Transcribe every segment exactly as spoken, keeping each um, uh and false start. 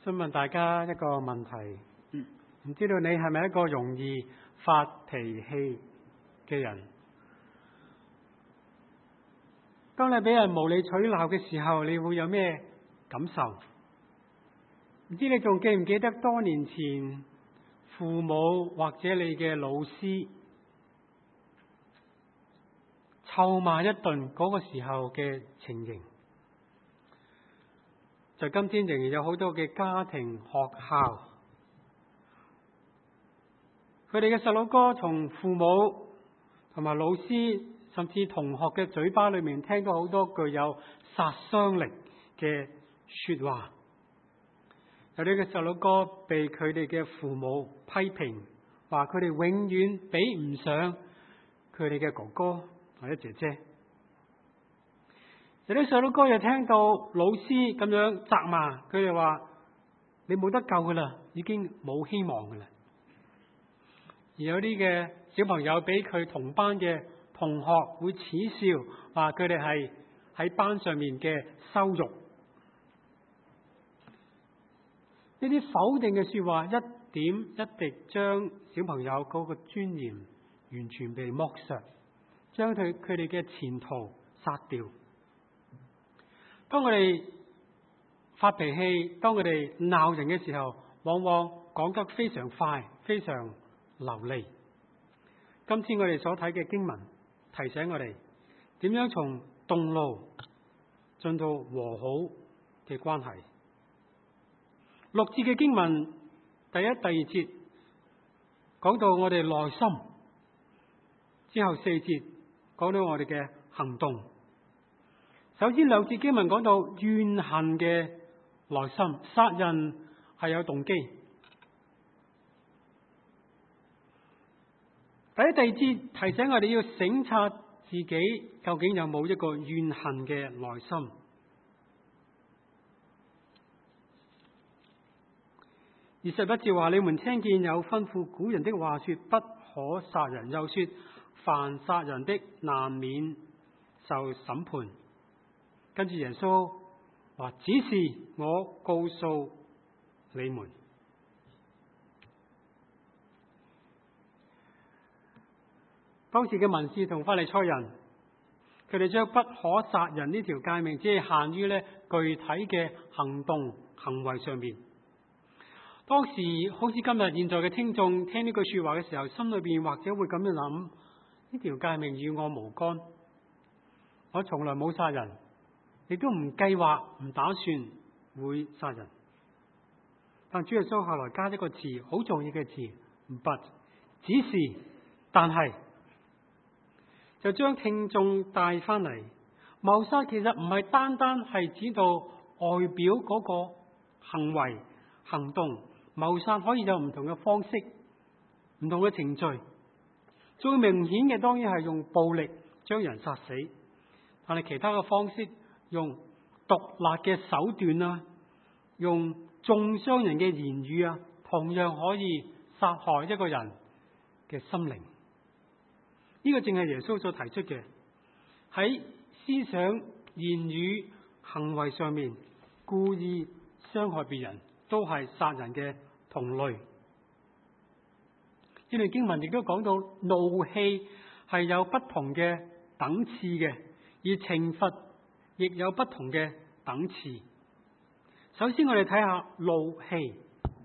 想問大家一個問題，唔知道你係咪一個容易發脾氣嘅人？當你俾人無理取鬧嘅時候，你會有咩感受？唔知你仲記唔記得多年前父母或者你嘅老師臭罵一頓嗰個時候嘅情形？在今天仍然有好多嘅家庭、學校，佢哋嘅細佬哥從父母同埋老師甚至同學嘅嘴巴裏面聽到好多具有殺傷力嘅說話。有啲嘅細佬哥被佢哋嘅父母批評，話佢哋永遠比唔上佢哋嘅哥哥或者姐姐。有啲細佬哥又聽到老師咁樣責罵，佢哋話你冇得救噶啦，已經冇希望噶啦。而有啲嘅小朋友俾佢同班嘅同學會恥笑，話佢哋係喺班上面嘅羞辱。呢啲否定嘅說話，一點一滴將小朋友嗰個尊嚴完全被剝削，將佢佢哋嘅前途殺掉。當我哋發脾氣，當我哋鬧人嘅時候，往往講得非常快，非常流利。今次我哋所睇嘅經文提醒我哋點樣從動怒進到和好嘅關係。六節嘅經文第一、第二節講到我哋內心，之後四節講到我哋嘅行動。首先兩節經文講到怨恨嘅內心，殺人係有動機。第一、第二節提醒我哋要省察自己究竟有冇一個怨恨嘅內心。二十一節話：你們聽見有吩咐古人的話說，不可殺人，又說凡殺人的難免受審判。跟住耶穌話：只是我告訴你們。當時嘅文士同法利賽人，佢哋將不可殺人呢條誡命只係限於咧具體嘅行動行為上面。當時好似今日現在嘅聽眾聽呢句說話嘅時候，心裏邊或者會咁樣諗：呢條誡命與我無干，我從來冇殺人。亦都唔計劃、唔打算會殺人，但主耶穌後來加一個詞，好重要嘅詞 ，but， 只是，但係，就將聽眾帶翻嚟。謀殺其實唔係單單係指到外表嗰個行為行動，謀殺可以有唔同嘅方式、唔同嘅程序。最明顯嘅當然係用暴力將人殺死，但係其他嘅方式。用毒辣嘅手段啊，用中傷人嘅言語啊，同樣可以殺害一個人嘅心靈。呢個正係耶穌所提出嘅，喺思想、言語、行為上面故意傷害別人，都係殺人嘅同類。呢段經文亦都講到怒氣係有不同嘅等次嘅，而懲罰亦有不同嘅等次。首先我哋睇下怒氣。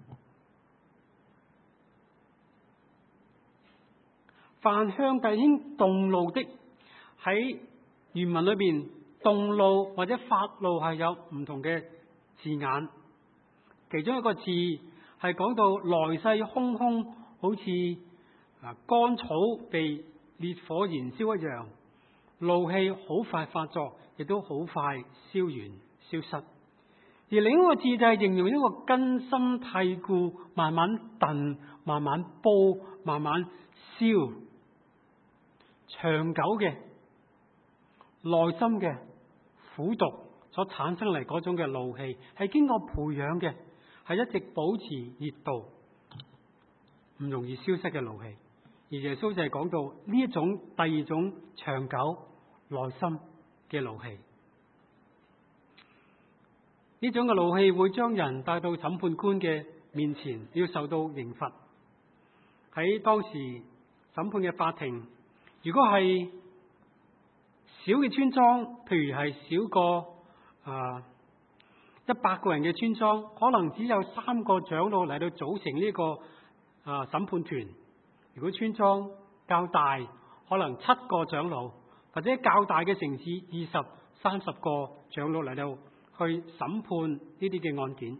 凡向弟兄動怒的，喺原文裏邊，動怒或者發怒係有唔同嘅字眼。其中一個字係講到來勢洶洶，好似啊乾草被烈火燃燒一樣，怒氣好快發作，亦都好快燒完消失。而另一個字就係形容一個根深蒂固，慢慢燉、慢慢煲、慢慢燒，長久嘅內心嘅苦毒所產生嚟嗰種嘅怒氣，係經過培養嘅，係一直保持熱度，唔容易消失嘅怒氣。而耶穌就係講到呢一種第二種長久內心嘅怒氣。 呢種嘅怒氣會將人帶到審判官嘅面前，要受到刑罰。喺當時審判嘅法庭，如果係小嘅村莊，譬如係少過啊一百個人嘅村莊，可能只有三個長老嚟到組成呢個啊審判團。如果村莊較大，可能七個長老，或者較大嘅城市二十、三十個長老嚟到去審判呢啲嘅案件。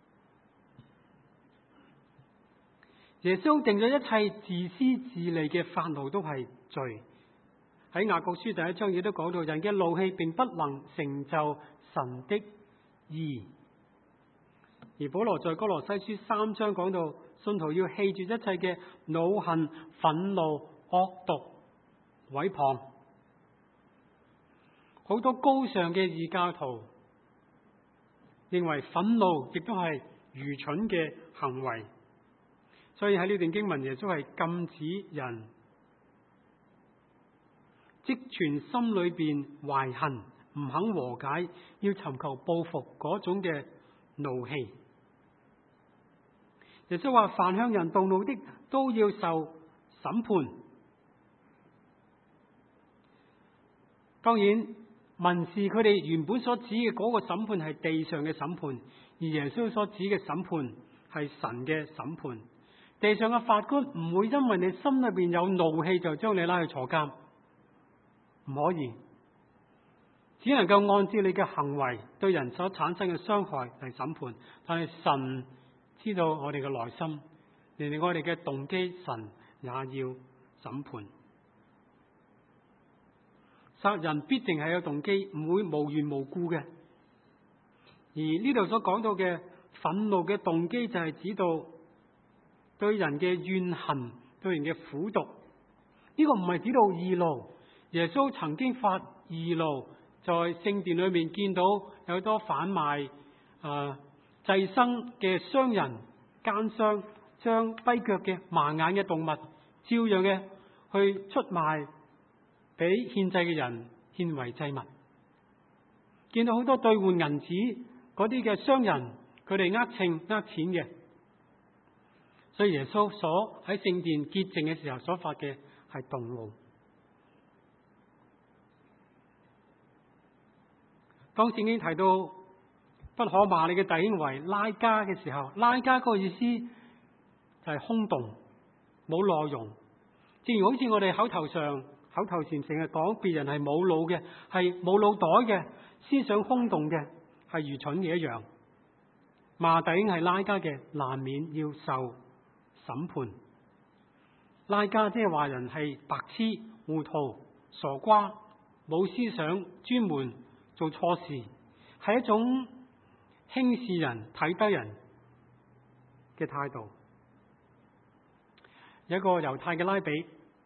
耶穌定咗一切自私自利嘅發怒都係罪。喺雅各書第一章亦都講到，人嘅怒氣並不能成就神的義。而保羅在哥羅西書三章講到，信徒要棄絕一切嘅惱恨、憤怒、惡毒、毀謗。好多高尚嘅異教徒認為憤怒亦都係愚蠢嘅行為，所以喺呢段經文，耶穌係禁止人積存心裏邊懷恨，唔肯和解，要尋求報復嗰種嘅怒氣。耶穌話：凡向人動怒的，都要受審判。當然，文士佢哋原本所指嘅嗰個審判係地上嘅審判，而耶穌所指嘅審判係神嘅審判。地上嘅法官唔會因為你心裏邊有怒氣就將你拉去坐監，唔可以，只能夠按照你嘅行為對人所產生嘅傷害嚟審判。但係神知道我哋嘅內心，連我哋嘅動機，神也要審判。殺人必定係有動機，唔會無緣無故嘅。而呢度所講到嘅憤怒嘅動機，就係指到對人嘅怨恨，對人嘅苦毒。呢個唔係指到義怒。耶穌曾經發義怒，在聖殿裏面見到有多販賣啊祭牲嘅商人奸商，將跛腳嘅盲眼嘅動物，照樣嘅去出賣俾獻祭嘅人獻為祭物。見到好多兌換銀紙嗰啲嘅商人，佢哋呃秤呃錢嘅。所以耶穌所喺聖殿潔淨嘅時候所發嘅係動怒。當聖經提到不可罵你嘅弟兄為拉加嘅時候，拉加嗰個意思就係空洞，冇內容。正如好似我哋口頭上口頭禪成日講別人係冇腦嘅，係冇腦袋嘅，思想空洞嘅，係愚蠢嘅一樣。罵弟兄係拉加嘅，難免要受審判。拉加即係話人係白痴、糊塗、傻瓜、冇思想，專門做錯事，係一種輕視人、睇低人嘅態度。有一個猶太嘅拉比，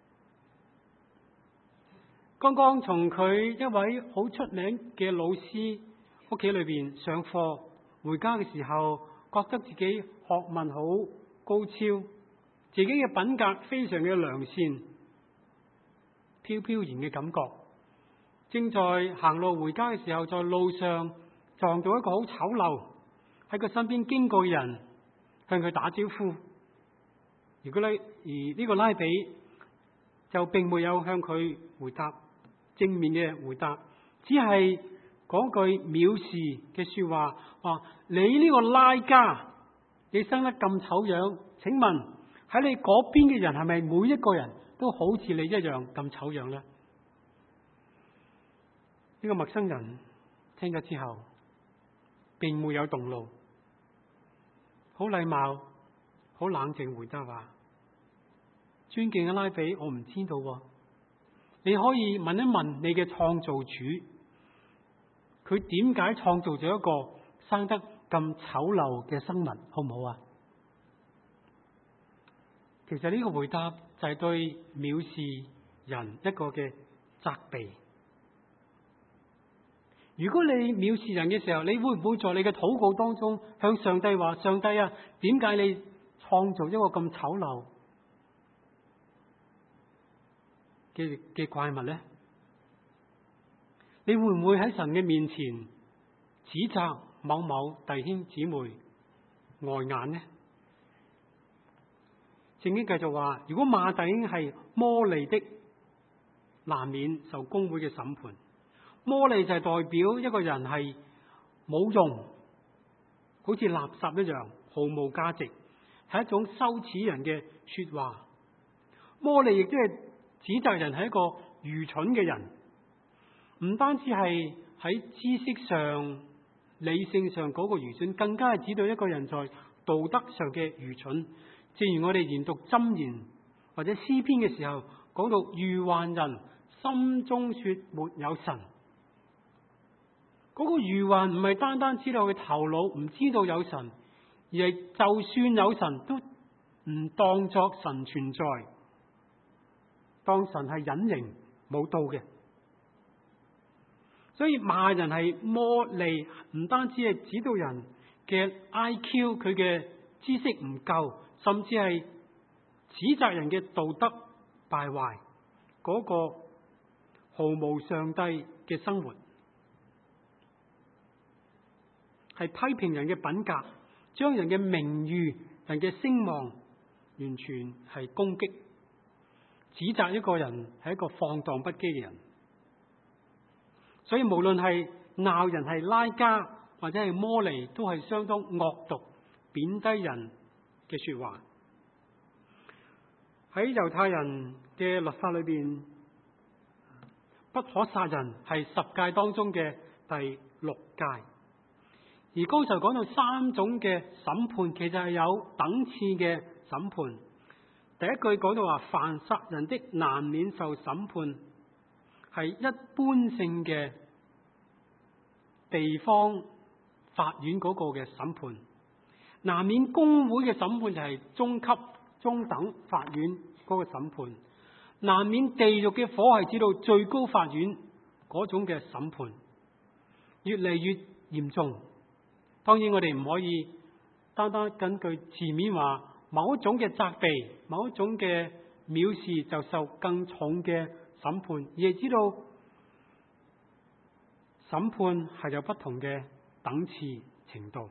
剛剛從佢一位好出名嘅老師屋企裏邊上課，回家嘅時候，覺得自己學問好高超，自己嘅品格非常嘅良善，飄飄然嘅感覺。正在行路回家嘅時候，在路上撞到一個好醜陋喺佢身邊經過嘅人，向佢打招呼。如果咧，而呢個拉比就並沒有向佢回答正面嘅回答，只係講句藐視嘅說話，話你呢個拉加，你生得咁醜樣，請問喺你嗰邊嘅人係咪每一個人都好似你一樣咁醜樣呢？呢個陌生人聽咗之後，並沒有動怒，好禮貌、好冷靜回答話：尊敬嘅拉比，我唔知道喎，你可以問一問你嘅創造主，佢點解創造咗一個生得咁醜陋嘅生物，好唔好啊？其實呢個回答就係對藐視人一個嘅責備。如果你藐視人嘅時候，你會唔會在你嘅禱告當中向上帝話：上帝啊，點解你創造一個咁醜陋嘅嘅怪物呢？你會唔會喺神嘅面前指責某某弟兄姊妹礙眼呢？聖經繼續話，如果罵弟兄係魔利的，難免受公會嘅審判。魔利就係代表一個人係冇用，好似垃圾一樣，毫無價值，係一種羞恥人嘅說話。魔利亦都係指責人係一個愚蠢嘅人，唔單止係喺知識上、理性上嗰個愚蠢，更加係指到一個人在道德上嘅愚蠢。正如我哋研讀箴言或者詩篇嘅時候講到，愚頑人心中說沒有神。嗰、那個愚頑唔係單單知道佢頭腦唔知道有神，而係就算有神都唔當作神存在，當神係隱形冇到嘅。所以罵人係魔利，唔單止係指導人嘅 I Q 佢嘅知識唔夠，甚至係指責人嘅道德敗壞，嗰、那個毫無上帝嘅生活，係批評人嘅品格，將人嘅名譽、人嘅聲望完全係攻擊，指責一個人係一個放蕩不羈嘅人。所以無論係鬧人係拉加或者係摩利，都係相當惡毒、貶低人嘅說話。喺猶太人嘅律法裏邊，不可殺人係十誡當中嘅第六誡。而剛才講到三種嘅審判，其實係有等次嘅審判。第一句講到話，凡殺人的難免受審判，係一般性嘅地方法院嗰個嘅審判。難免公會嘅審判就係中級、中等法院嗰個審判。難免地獄嘅火係指到最高法院嗰種嘅審判，越嚟越嚴重。當然我哋唔可以單單根據字面話某一種嘅責備、某一種嘅藐視就受更重嘅審判，而係知道審判係有不同嘅等次程度。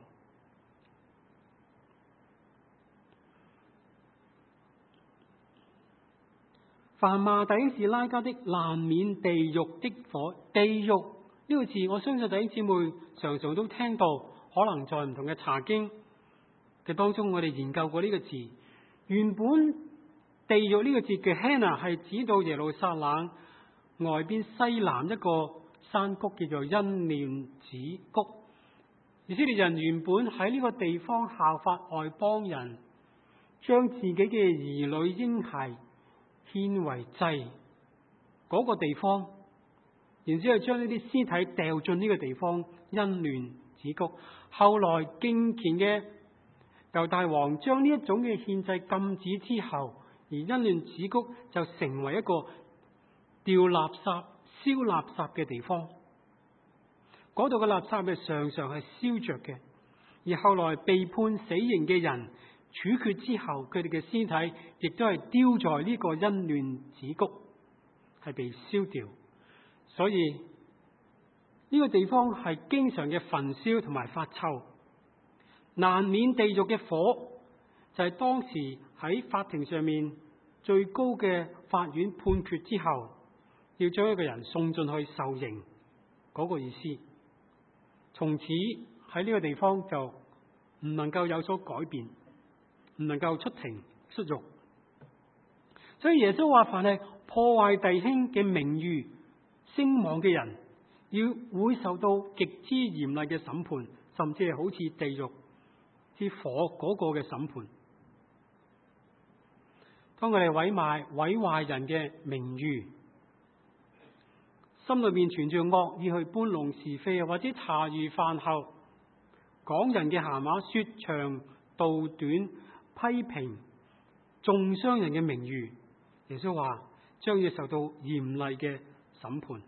凡罵弟兄是拉加的，難免地獄的火。地獄呢個字，我相信弟兄姊妹常常都聽到，可能在唔同嘅查經嘅當中，我哋研究過呢個字。原本地獄呢個字嘅 Gehenna 係指到耶路撒冷外邊西南一個山谷，叫做欣嫩子谷。以色列人原本喺呢個地方效法外邦人，將自己嘅兒女嬰孩獻為祭，嗰、那個地方，然之後將呢啲屍體掉進呢個地方欣嫩子谷。後來敬虔嘅猶大王將呢一種嘅獻祭禁止之後，而欣嫩子谷就成為一個掉垃圾、燒垃圾嘅地方。嗰度嘅垃圾係常常係燒着嘅，而後來被判死刑嘅人處決之後，佢哋嘅屍體亦都係丟在呢個欣嫩子谷，係被燒掉。所以呢個地方係經常嘅焚燒同埋發臭，難免地獄嘅火，就係當時喺法庭上面最高嘅法院判決之後，要將一個人送進去受刑嗰個意思。從此喺呢個地方就唔能夠有所改變，唔能夠出庭出獄。所以耶穌話，凡係破壞弟兄嘅名譽聲望嘅人，要會受到極之嚴厲嘅審判，甚至係好似地獄之火嗰個嘅審判。當佢哋毀壞毀壞人嘅名譽，心裏面存住惡意去搬弄是非啊，或者茶餘飯後講人嘅閒話，說長道短，批評中傷人嘅名譽，耶穌話將要受到嚴厲嘅審判。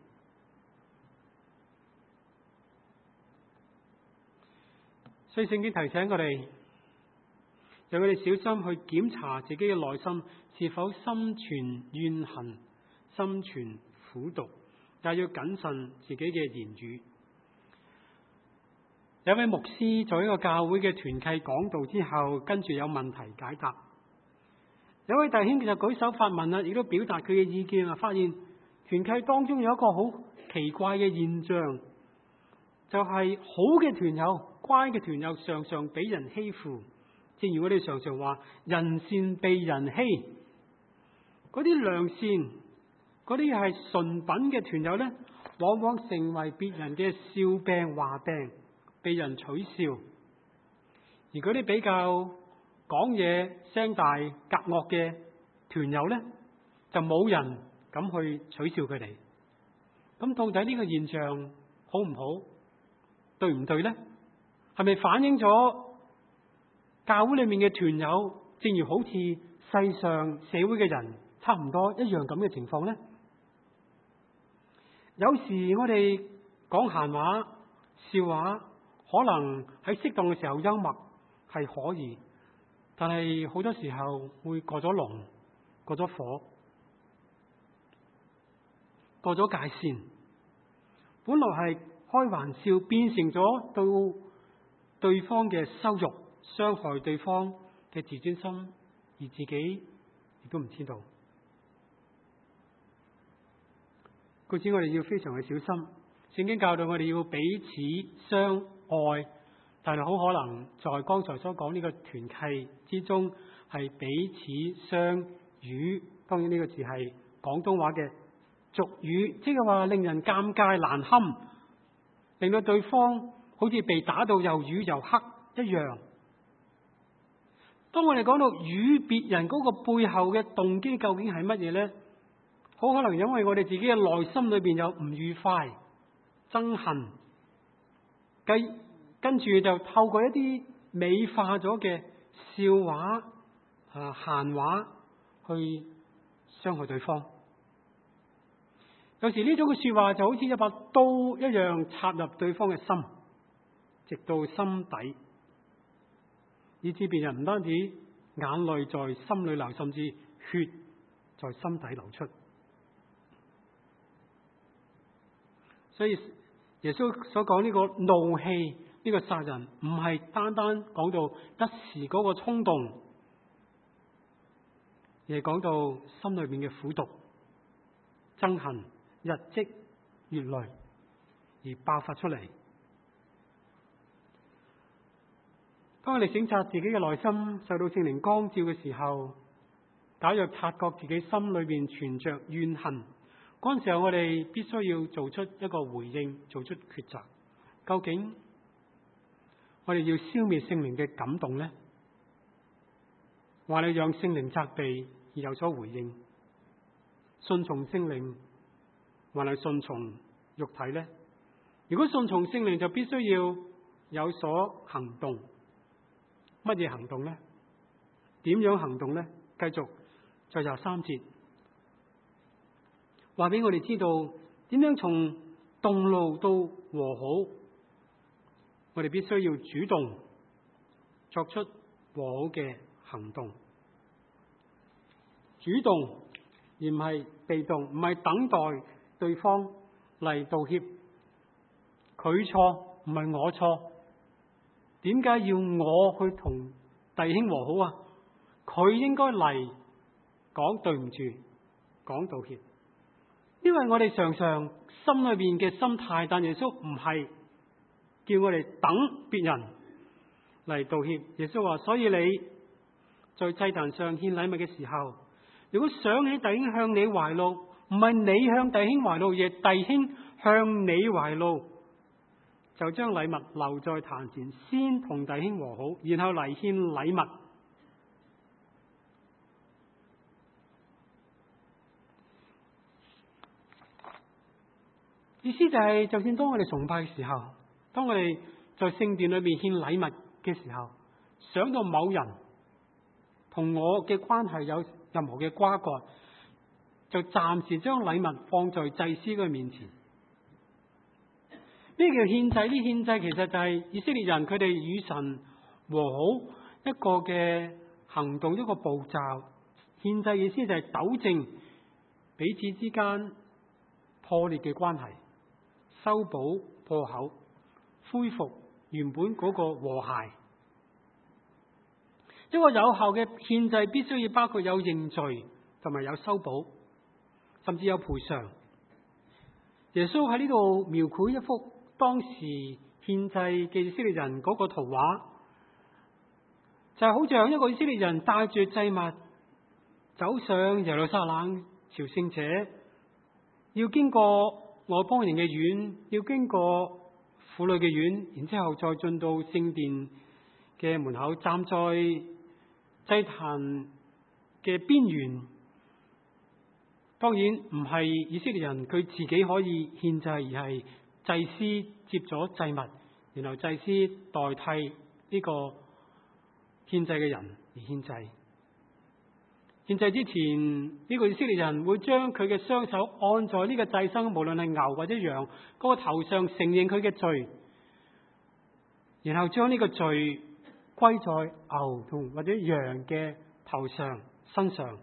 所以聖經提醒我哋，讓我哋小心去檢查自己嘅內心是否心存怨恨、心存苦毒，也要謹慎自己嘅言語。 有位牧師在一個教會嘅團契講道之後，跟住有問題解答。有位弟兄就舉手發問啦，亦都表達佢嘅意見啊，發現團契當中有一個好奇怪嘅現象，就係好嘅團友、乖嘅團友常常俾人欺負。正如我哋常常話，人善被人欺。嗰啲良善、嗰啲係純品嘅團友呢，往往成為別人嘅笑柄、話柄，被人取笑。而嗰啲比較講嘢聲大、夾惡嘅團友呢，就冇人敢去取笑佢哋。咁到底呢個現象好唔好？對唔對呢？係咪反映咗教會裏面嘅團友，正如好似世上社會嘅人差唔多一樣咁嘅情況呢？有時我哋講閒話、笑話，可能喺適當嘅時候幽默係可以，但係好多時候會過咗龍、過咗火、過咗界線。本來係開玩笑，變成咗對對方嘅羞辱，傷害對方嘅自尊心，而自己亦都唔知道。故此我哋要非常嘅小心。聖經教導我哋要彼此相愛，但係好可能在剛才所講呢個團契之中係彼此相與。當然呢個字係廣東話嘅俗語，即係話令人尷尬難堪，令到對方好似被打到又瘀又黑一樣。當我哋講到與別人嗰個背後嘅動機究竟係乜嘢呢？好可能因為我哋自己嘅內心裏邊有唔愉快、憎恨，跟跟住就透過一啲美化咗嘅笑話啊、閒話去傷害對方。有時呢種嘅說話就好似一把刀一樣插入對方嘅心，直到心底，以致別人唔單止眼淚在心裏流，甚至血在心底流出。所以耶穌所講呢個怒氣，呢個殺人，唔係單單講到一時嗰個衝動，而係講到心裏面嘅苦毒、憎恨，日積月累而爆發出嚟。當我哋省察自己嘅內心受到聖靈光照嘅時候，假若察覺自己心裏面存着怨恨，嗰陣時候我哋必須要做出一個回應，做出抉擇。究竟我哋要消滅聖靈嘅感動呢，還係讓聖靈責備而有所回應？順從聖靈還係順從肉體呢？如果順從聖靈，就必須要有所行動。乜嘢行動呢？點樣行動呢？繼續在廿三節話俾我哋知道，點樣從動怒到和好，我哋必須要主動作出和好嘅行動。主動而唔係被動，唔係等待對方嚟道歉。佢錯唔係我錯，點解要我去同弟兄和好啊？佢應該嚟講對唔住，講道歉。因為我哋常常心裏邊嘅心態，但耶穌唔係叫我哋等別人嚟道歉。耶穌話：所以你在祭壇上獻禮物嘅時候，如果想起弟兄向你懷怒，唔係你向弟兄懷怒，而係弟兄向你懷怒，就將禮物留在壇前，先同弟兄和好，然後嚟獻禮物。意思就係、是，就算當我哋崇拜嘅時候，當我哋在聖殿裏面獻禮物嘅時候，想到某人同我嘅關係有任何嘅瓜葛，就暫時將禮物放在祭司嘅面前。咩叫獻祭？呢獻祭其實就係以色列人佢哋與神和好一個嘅行動，一個步驟。獻祭意思就係糾正彼此之間破裂嘅關係，修補破口，恢復原本嗰個和諧。一個有效嘅獻祭必須要包括有認罪同埋有修補，甚至有賠償。耶穌喺呢度描繪一幅當時獻祭嘅以色列人嗰個圖畫，就係好像一個以色列人帶住祭物走上耶路撒冷朝聖者，要經過外邦人嘅院，要經過婦女嘅院，然之後再進到聖殿嘅門口，站在祭壇嘅邊緣。當然唔係以色列人佢自己可以獻祭，而係祭司接咗祭物，然後祭司代替呢個獻祭嘅人而獻祭。獻祭之前，呢個以色列人會將佢嘅雙手按在呢個祭牲，無論係牛或者羊嗰個頭上，承認佢嘅罪，然後將呢個罪歸在牛同或者羊嘅頭上身上。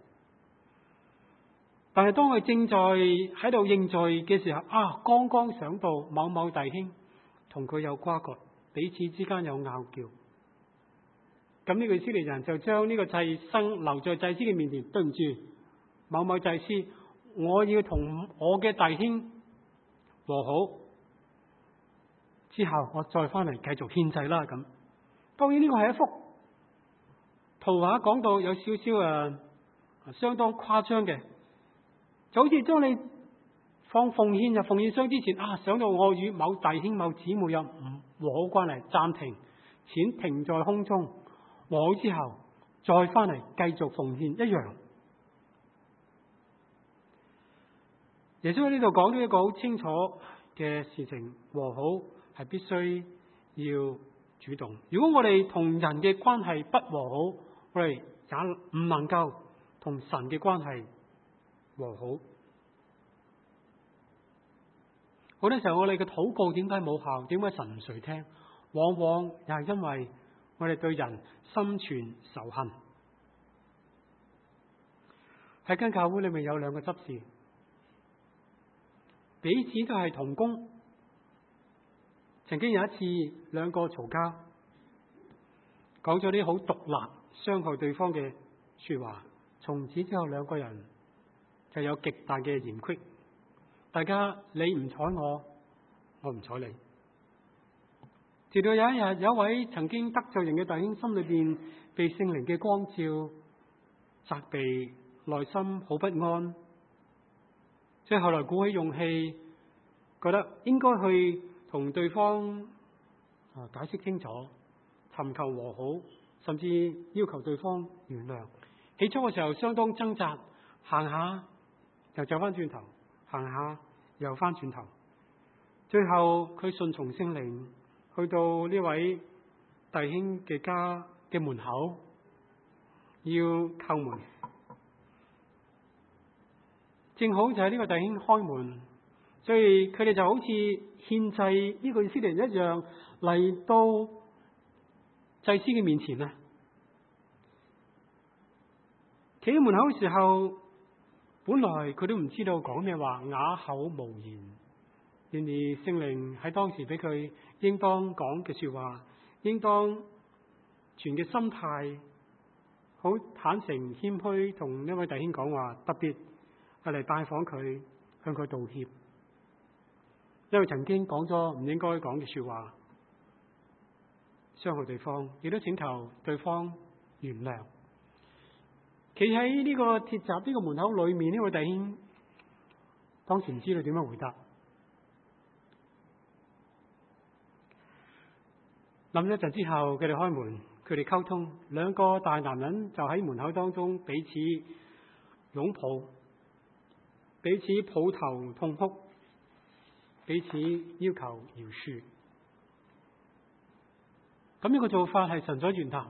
但係當佢正在喺度認罪嘅時候，啊，剛剛想到某某弟兄同佢有瓜葛，彼此之間有拗撬，咁呢個以色列人就將呢個祭牲留在祭司嘅面前，對唔住，某某祭司，我要同我嘅弟兄和好，之後我再翻嚟繼續獻祭啦。咁當然呢個係一幅圖畫，講到有少少誒相當誇張嘅。就好似當你放奉獻入奉獻箱之前，啊，想到我與某弟兄某姊妹有唔和好關係，暫停，錢停在空中，和好之後再翻嚟繼續奉獻一樣。耶穌喺呢度講到一個好清楚嘅事情，和好係必須要主動。如果我哋同人嘅關係不和好，我哋也唔能夠同神嘅關係和好。好多時候我哋嘅禱告點解冇效？點解神唔垂聽？往往又係因為我哋對人心存仇恨。喺間教會裏面有兩個執事，彼此都係同工。曾經有一次兩個嘈交，講咗啲好毒辣、傷害對方嘅說話，從此之後兩個人就有極大嘅嫌隙，大家你唔睬我，我唔睬你。直到有一日，有一位曾經得罪人嘅弟兄，心裏邊被聖靈嘅光照，責備，內心好不安，所以後來鼓起勇氣，覺得應該去同對方啊解釋清楚，尋求和好，甚至要求對方原諒。起初嘅時候相當掙扎，行下又走翻轉頭，行下又翻轉頭，最後佢順從聖靈，去到呢位弟兄嘅家嘅門口，要叩門。正好就係呢個弟兄開門，所以佢哋就好似獻祭呢個以色列人一樣，嚟到祭司嘅面前啊！企喺門口嘅時候，本來佢都唔知道講咩話，啞口無言。然而聖靈喺當時俾佢應當講嘅說話，應當存嘅心態，好坦誠謙虛，同呢位弟兄講話，特別係嚟拜訪佢，向佢道歉，因為曾經講咗唔應該講嘅說話，傷害對方，亦都請求對方原諒。企喺呢個鐵閘呢個門口裏面呢位弟兄，當時唔知道點樣回答。諗一陣之後，佢哋開門，佢哋溝通，兩個大男人就喺門口當中彼此擁抱，彼此抱頭痛哭，彼此要求饒恕。咁呢個做法係神所悅納，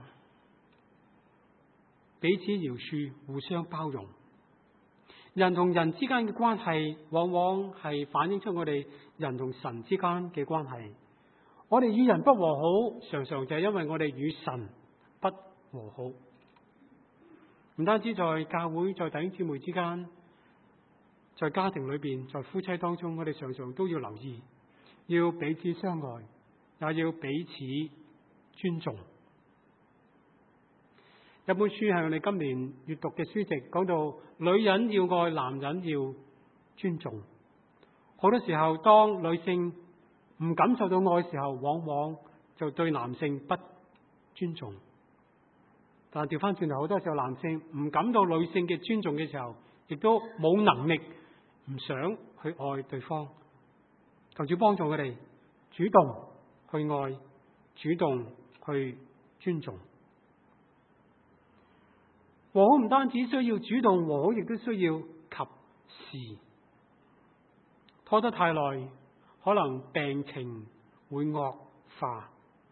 彼此饒恕，互相包容。人同人之間嘅關係，往往係反映出我哋人同神之間嘅關係。我哋與人不和好，常常就係因為我哋與神不和好。唔單止在教會、在弟兄姊妹之間，在家庭裏邊、在夫妻當中，我哋常常都要留意，要彼此相愛， 也要彼此尊重。有本書係我哋今年閱讀嘅書籍，講到女人要愛，男人要尊重。好多時候，當女性唔感受到愛嘅時候，往往就對男性不尊重。但係調翻轉頭，好多時候男性唔感到女性嘅尊重嘅時候，亦都冇能力唔想去愛對方。求主幫助佢哋主動去愛，主動去尊重。和好唔單止需要主動和好，亦都需要及時。拖得太耐，可能病情會惡化。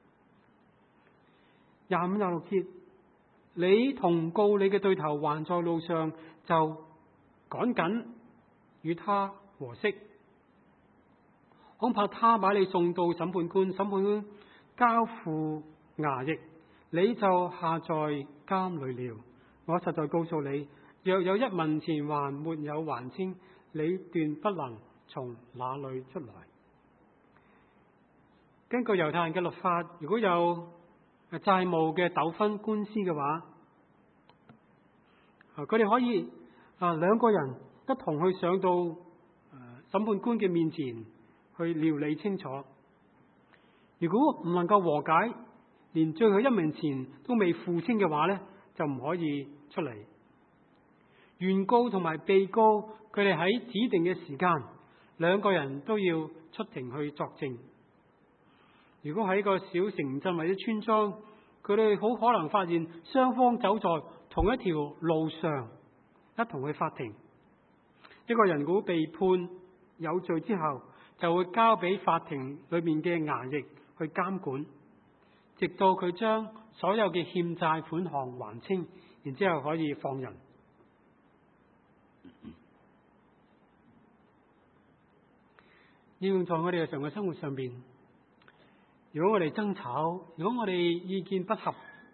廿五廿六節，你同告你嘅對頭還在路上，就趕緊與他和息，恐怕他把你送到審判官，審判官交付衙役，你就下在監裏了。我實在告訴你，若有一文錢還沒有還清，你斷不能從那裏出來。根據猶太人嘅律法，如果有債務嘅糾紛官司嘅話，佢哋可以啊兩個人一同去上到誒審判官嘅面前去料理清楚。如果唔能夠和解，連最後一文錢都未付清嘅話呢，就唔可以出嚟。原告同埋被告，佢哋喺指定嘅時間，兩個人都要出庭去作證。如果喺個小城鎮或者村莊，佢哋好可能發現雙方走在同一條路上，一同去法庭。一個人如果被判有罪之後，就會交俾法庭裏面嘅衙役去監管，直到佢將所有嘅欠債款項還清，然之後可以放人。要用在我哋日常嘅生活上邊，如果我哋爭吵，如果我哋意見不合，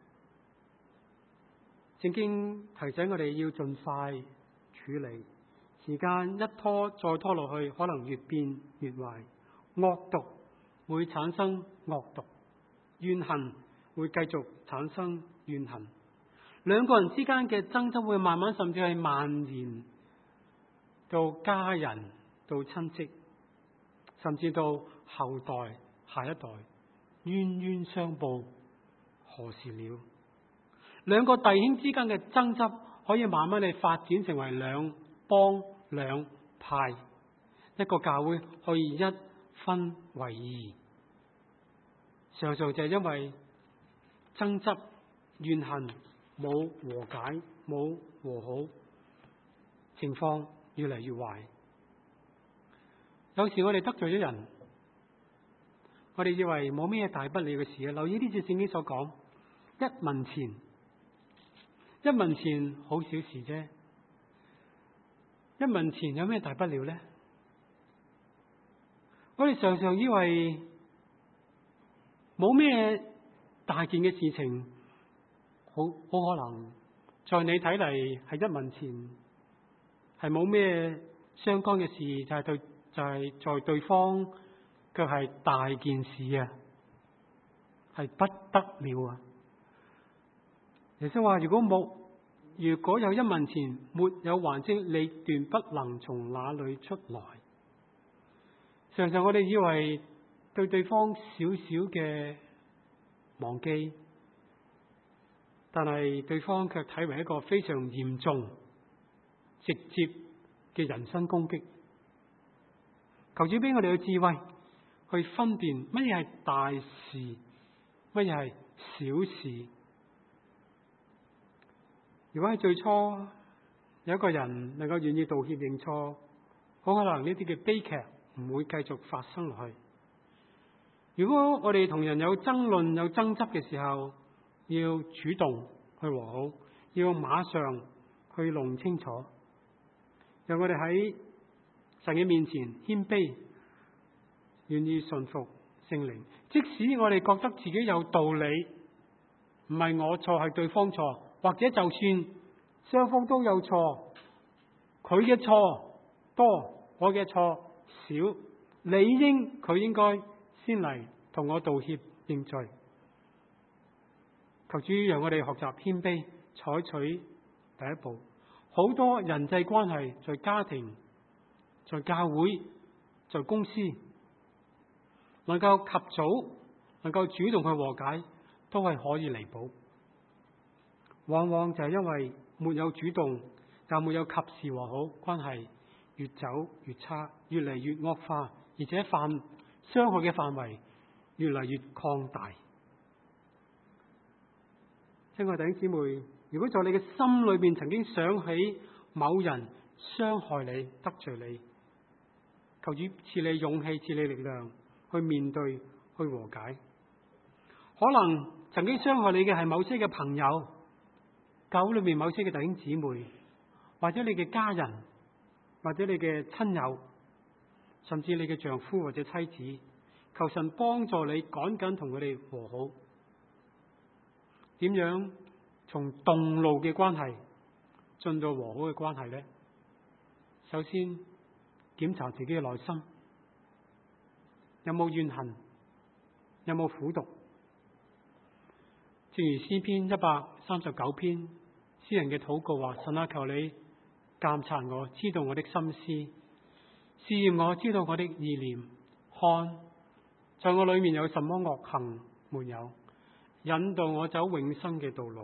聖經提醒我哋要盡快處理。時間一拖再拖落去，可能越變越壞。惡毒會產生惡毒，怨恨會繼續產生怨恨。兩個人之間嘅爭執會慢慢甚至係蔓延到家人、到親戚，甚至到後代、下一代。冤冤相報何時了？兩個弟兄之間嘅爭執可以慢慢地發展成為兩幫兩派，一個教會可以一分為二。常常就係因為爭執、怨恨，冇和解，冇和好，情況越嚟越壞。有時我哋得罪咗人，我哋以為冇咩大不了嘅事啊！留意呢節聖經所講，一文錢，一文錢好小事啫。一文錢有咩大不了呢？我哋常常以為冇咩大件嘅事情，好好可能在你睇嚟係一文錢，係冇咩相干嘅事，就係對，就係在對方卻係大件事啊，係不得了啊！耶穌話：如果冇，如果有一文錢沒有還清，你斷不能從那裏出來。常常我哋以為對對方少少嘅忘記，但係對方卻睇為一個非常嚴重、直接嘅人身攻擊。求主俾我哋嘅智慧去分辨乜嘢係大事，乜嘢係小事。如果喺最初有一個人能夠願意道歉認錯，好可能呢啲嘅悲劇唔會繼續發生落去。如果我哋同人有爭論、有爭執嘅時候，要主動去和好，要馬上去弄清楚，讓我哋喺神嘅面前謙卑，願意順服聖靈。即使我哋覺得自己有道理，唔係我錯，係對方錯，或者就算雙方都有錯，佢嘅錯多，我嘅錯少，理應佢應該先嚟同我道歉認罪。求主讓我哋學習謙卑，採取第一步。好多人際關係，在家庭、在教會、在公司，能夠及早、能夠主動去和解，都係可以彌補。往往就係因為沒有主動，又沒有及時和好，關係越走越差，越嚟越惡化，而且犯傷害嘅範圍越嚟越擴大。親愛弟兄姊妹，如果在你嘅心裏邊曾經想起某人傷害你、得罪你，求主賜你勇氣、賜你力量去面對、去和解。可能曾經傷害你嘅係某些嘅朋友、教會裏面某些嘅弟兄姊妹，或者你嘅家人，或者你嘅親友，甚至你嘅丈夫或者妻子。求神幫助你趕緊同佢哋和好。點樣從動怒嘅關係進到和好嘅關係呢？首先檢查自己嘅內心，有冇怨恨，有冇苦毒。正如詩篇一百三十九篇詩人嘅禱告話：神啊，求你鑒察我，知道我的心思，試驗我，知道我的意念，看在我裏面有什麼惡行沒有，引導我走永生嘅道路。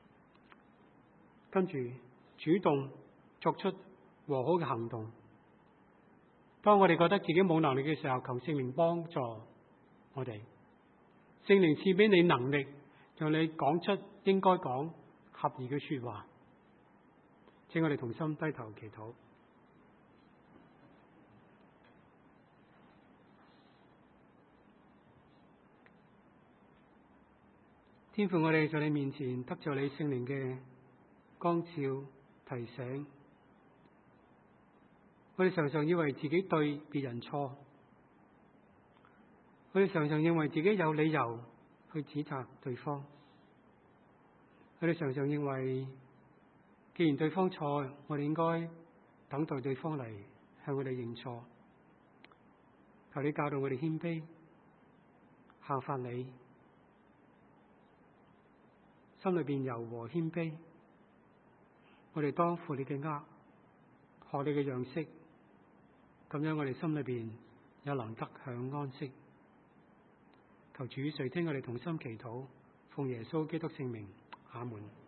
跟住主動作出和好嘅行動。當我哋覺得自己冇能力嘅時候，求聖靈幫助我哋。聖靈賜俾你能力，讓你講出應該講合宜嘅說話。請我哋同心低頭祈禱。天父，我哋在你面前得咗你聖靈嘅光照提醒。我哋常常以為自己對別人錯，我哋常常認為自己有理由去指責對方，我哋常常認為既然對方錯，我哋應該等待對方嚟向我哋認錯。求你教導我哋謙卑，效法你，心裏邊柔和謙卑。我哋當負你嘅軛，學你嘅樣式，咁樣我哋心裏邊有能得享安息。求主垂聽我哋同心祈禱，奉耶穌基督聖名，阿門。